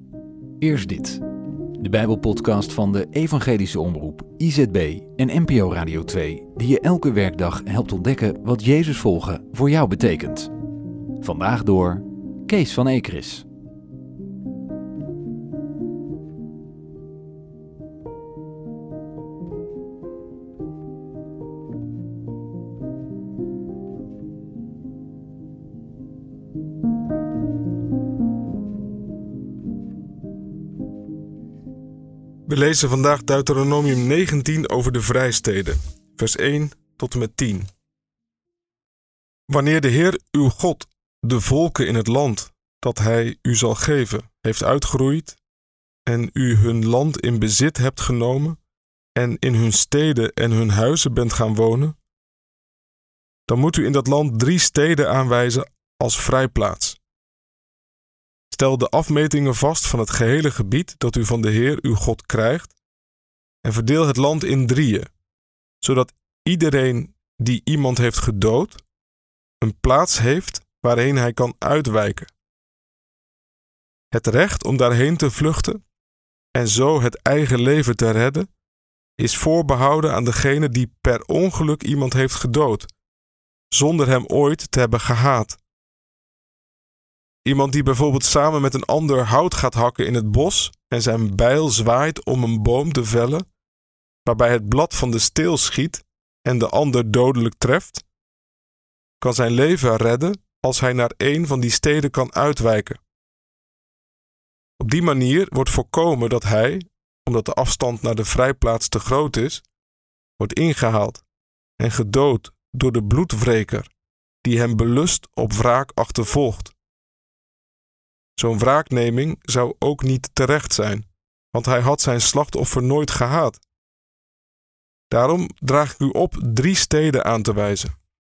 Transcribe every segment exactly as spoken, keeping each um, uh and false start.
Eerst dit. De Bijbelpodcast van de Evangelische Omroep, I Z B en N P O Radio twee, die je elke werkdag helpt ontdekken wat Jezus volgen voor jou betekent. Vandaag door Kees van Ekeris. We lezen vandaag Deuteronomium negentien over de vrijsteden, vers één tot en met tien. Wanneer de Heer uw God de volken in het land dat Hij u zal geven heeft uitgeroeid en u hun land in bezit hebt genomen en in hun steden en hun huizen bent gaan wonen, dan moet u in dat land drie steden aanwijzen als vrijplaats. Stel de afmetingen vast van het gehele gebied dat u van de Heer uw God krijgt en verdeel het land in drieën, zodat iedereen die iemand heeft gedood een plaats heeft waarheen hij kan uitwijken. Het recht om daarheen te vluchten en zo het eigen leven te redden is voorbehouden aan degene die per ongeluk iemand heeft gedood, zonder hem ooit te hebben gehaat. Iemand die bijvoorbeeld samen met een ander hout gaat hakken in het bos en zijn bijl zwaait om een boom te vellen, waarbij het blad van de steel schiet en de ander dodelijk treft, kan zijn leven redden als hij naar een van die steden kan uitwijken. Op die manier wordt voorkomen dat hij, omdat de afstand naar de vrijplaats te groot is, wordt ingehaald en gedood door de bloedwreker die hem belust op wraak achtervolgt. Zo'n wraakneming zou ook niet terecht zijn, want hij had zijn slachtoffer nooit gehaat. Daarom draag ik u op drie steden aan te wijzen.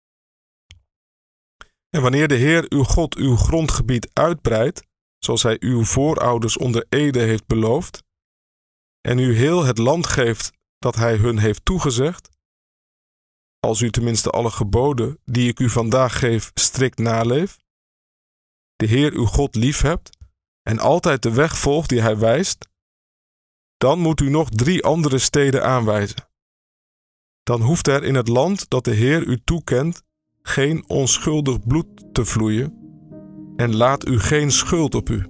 En wanneer de Heer uw God uw grondgebied uitbreidt, zoals hij uw voorouders onder ede heeft beloofd, en u heel het land geeft dat hij hun heeft toegezegd, als u tenminste alle geboden die ik u vandaag geef strikt naleeft, de Heer uw God liefhebt en altijd de weg volgt die hij wijst, dan moet u nog drie andere steden aanwijzen. Dan hoeft er in het land dat de Heer u toekent geen onschuldig bloed te vloeien en laat u geen schuld op u.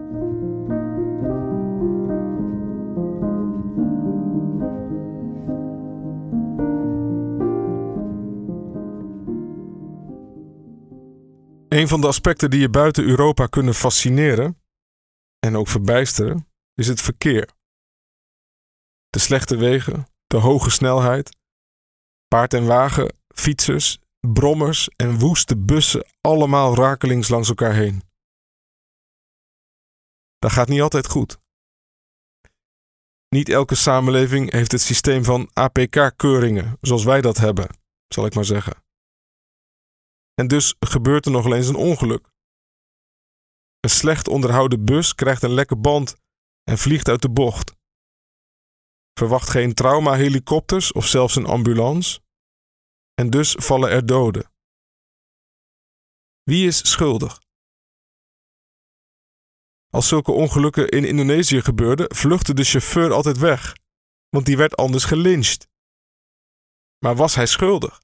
Een van de aspecten die je buiten Europa kunnen fascineren en ook verbijsteren, is het verkeer. De slechte wegen, de hoge snelheid, paard en wagen, fietsers, brommers en woeste bussen allemaal rakelings langs elkaar heen. Dat gaat niet altijd goed. Niet elke samenleving heeft het systeem van A P K-keuringen zoals wij dat hebben, zal ik maar zeggen. En dus gebeurt er nog eens een ongeluk. Een slecht onderhouden bus krijgt een lekke band en vliegt uit de bocht. Verwacht geen traumahelikopters of zelfs een ambulance. En dus vallen er doden. Wie is schuldig? Als zulke ongelukken in Indonesië gebeurden, vluchtte de chauffeur altijd weg, want die werd anders gelyncht. Maar was hij schuldig?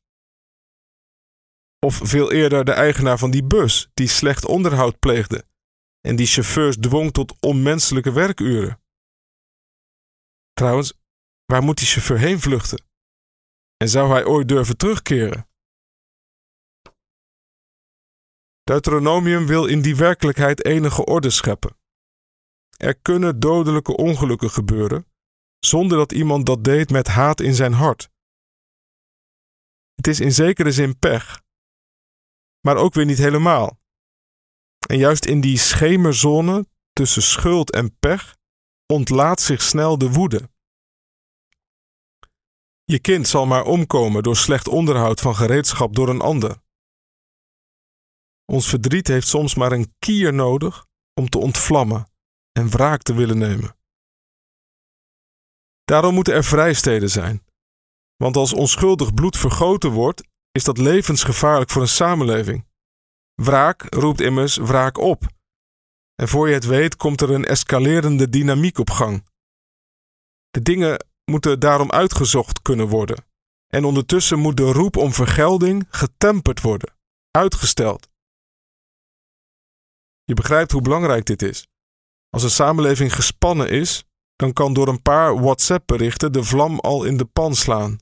Of veel eerder de eigenaar van die bus, die slecht onderhoud pleegde en die chauffeurs dwong tot onmenselijke werkuren. Trouwens, waar moet die chauffeur heen vluchten? En zou hij ooit durven terugkeren? Deuteronomium wil in die werkelijkheid enige orde scheppen. Er kunnen dodelijke ongelukken gebeuren, zonder dat iemand dat deed met haat in zijn hart. Het is in zekere zin pech, maar ook weer niet helemaal. En juist in die schemerzone tussen schuld en pech ontlaat zich snel de woede. Je kind zal maar omkomen door slecht onderhoud van gereedschap door een ander. Ons verdriet heeft soms maar een kier nodig om te ontvlammen en wraak te willen nemen. Daarom moeten er vrijsteden zijn, want als onschuldig bloed vergoten wordt, is dat levensgevaarlijk voor een samenleving. Wraak roept immers wraak op. En voor je het weet komt er een escalerende dynamiek op gang. De dingen moeten daarom uitgezocht kunnen worden. En ondertussen moet de roep om vergelding getemperd worden, uitgesteld. Je begrijpt hoe belangrijk dit is. Als een samenleving gespannen is, dan kan door een paar WhatsApp-berichten de vlam al in de pan slaan.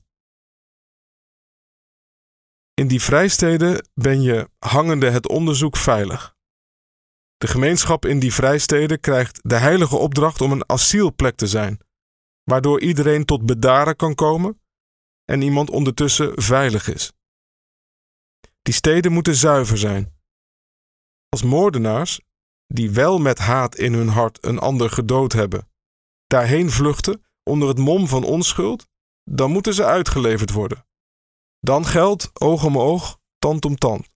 In die vrijsteden ben je hangende het onderzoek veilig. De gemeenschap in die vrijsteden krijgt de heilige opdracht om een asielplek te zijn, waardoor iedereen tot bedaren kan komen en iemand ondertussen veilig is. Die steden moeten zuiver zijn. Als moordenaars, die wel met haat in hun hart een ander gedood hebben, daarheen vluchten onder het mom van onschuld, dan moeten ze uitgeleverd worden. Dan geldt oog om oog, tand om tand.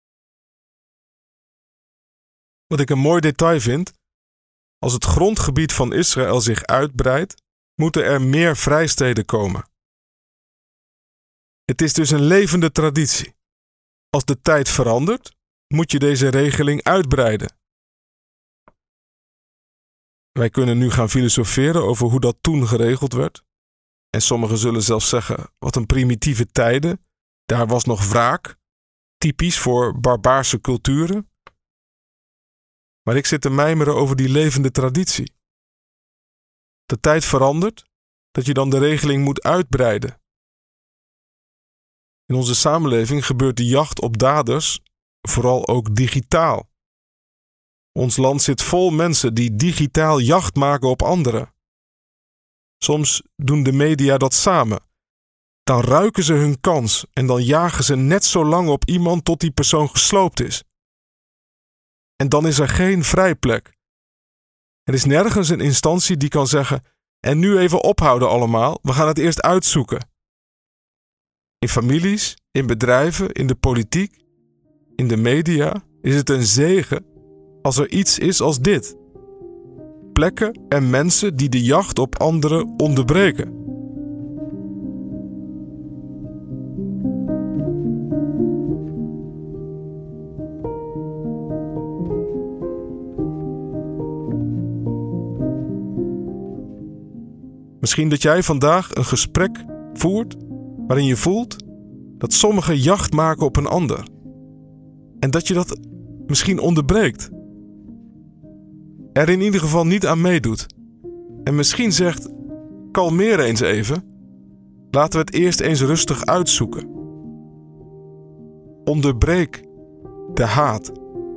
Wat ik een mooi detail vind, als het grondgebied van Israël zich uitbreidt, moeten er meer vrijsteden komen. Het is dus een levende traditie. Als de tijd verandert, moet je deze regeling uitbreiden. Wij kunnen nu gaan filosoferen over hoe dat toen geregeld werd. En sommigen zullen zelfs zeggen, wat een primitieve tijden. Daar was nog wraak, typisch voor barbaarse culturen. Maar ik zit te mijmeren over die levende traditie. De tijd verandert, dat je dan de regeling moet uitbreiden. In onze samenleving gebeurt de jacht op daders vooral ook digitaal. Ons land zit vol mensen die digitaal jacht maken op anderen. Soms doen de media dat samen. Dan ruiken ze hun kans en dan jagen ze net zo lang op iemand tot die persoon gesloopt is. En dan is er geen vrijplek. Er is nergens een instantie die kan zeggen, en nu even ophouden allemaal, we gaan het eerst uitzoeken. In families, in bedrijven, in de politiek, in de media is het een zegen als er iets is als dit. Plekken en mensen die de jacht op anderen onderbreken. Misschien dat jij vandaag een gesprek voert waarin je voelt dat sommigen jacht maken op een ander. En dat je dat misschien onderbreekt. Er in ieder geval niet aan meedoet. En misschien zegt, kalmeer eens even. Laten we het eerst eens rustig uitzoeken. Onderbreek de haat.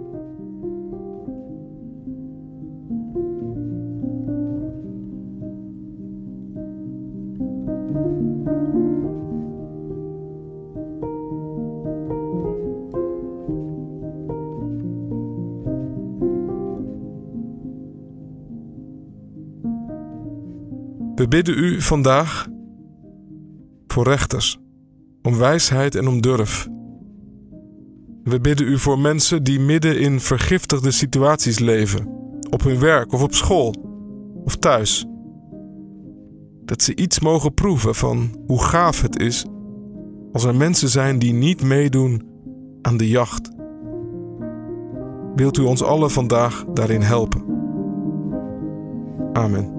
We bidden u vandaag voor rechters, om wijsheid en om durf. We bidden u voor mensen die midden in vergiftigde situaties leven, op hun werk of op school of thuis. Dat ze iets mogen proeven van hoe gaaf het is als er mensen zijn die niet meedoen aan de jacht. Wilt u ons allen vandaag daarin helpen? Amen.